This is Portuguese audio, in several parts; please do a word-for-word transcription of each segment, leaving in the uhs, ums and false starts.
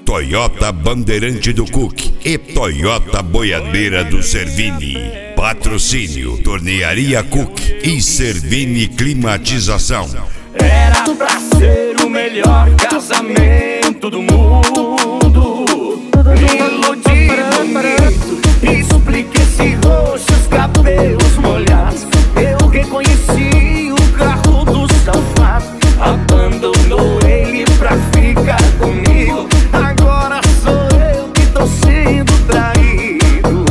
Toyota Bandeirante do Cook e Toyota Boiadeira do Servini. Patrocínio Tornearia Cook e Servini Climatização. Era pra ser o melhor casamento do mundo. Me iludi bonito, explique esse roxos cabelos molhados. Eu reconheci o carro do safado, abandonou ele pra ficar comigo. Agora sou eu que tô sendo traído.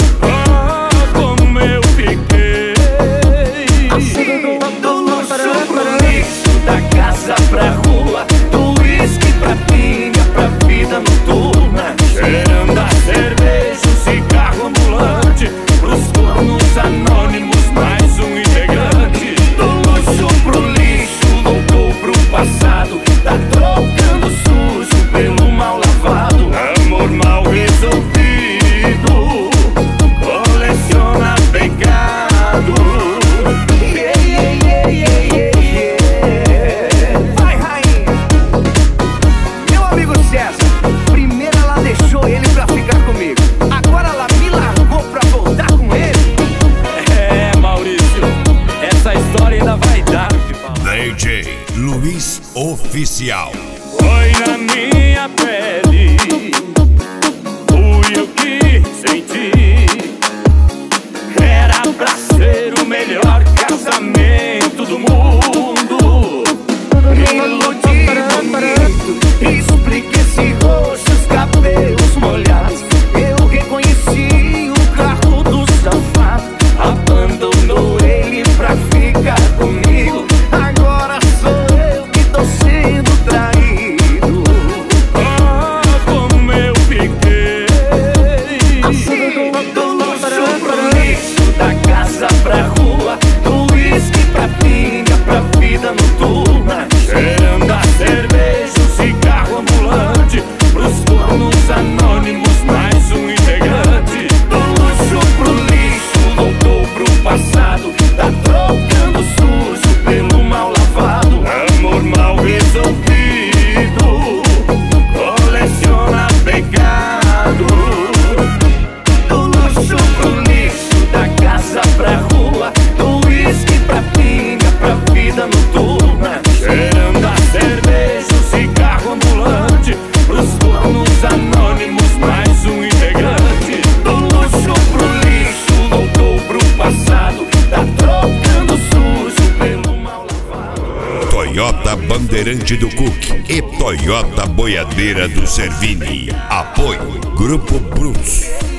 Oh, como eu fiquei assim, do luxo pro lixo, da casa pra rua, do uísque pra pinga, pra vida noturna, cheirando a cerveja, um cigarro ambulante, pros cornos anônimos, mais um integrante. Do luxo pro lixo, voltou pro passado, tá trocando sujo pelo mal lavado. Amor mal resolvido, coleciona pecado. Yeah, yeah, yeah, yeah, yeah. Vai, rainha. Meu amigo César, primeiro ela deixou ele pra ficar comigo, agora ela me largou pra voltar com ele. É, Maurício, essa história ainda vai dar o que falar. D J Luiz Oficial. Foi na minha pele, fui o que senti. Era pra ser o melhor casamento do mundo. Me iludi bonito, explique esse roxos cabelos molhados. Eu reconheci o carro do safado, abandonou ele pra ficar comigo. Agora sou eu que tô sendo traído. Oh, como eu fiquei assim, do luxo pro lixo, da casa pra rua, do uísque pra pinga, pra vida noturna, cheirando a cerveja, um cigarro ambulante, pros cornos anônimos, mais um integrante. Do luxo pro lixo, voltou pro passado, tá trocando sujo pelo mal lavado. Amor mal resolvido, coleciona pecado. Do luxo pro lixo, da casa pra rua, do uísque pra pinga, pra vida noturna, cheirando a cerveja, um cigarro ambulante, pros cornos anônimos, mais um integrante. Do luxo pro lixo, voltou pro passado, tá trocando sujo pelo mal lavado. Toyota Bandeirante do Cook e Toyota Boiadeira do Servini. Apoio Grupo Brutus.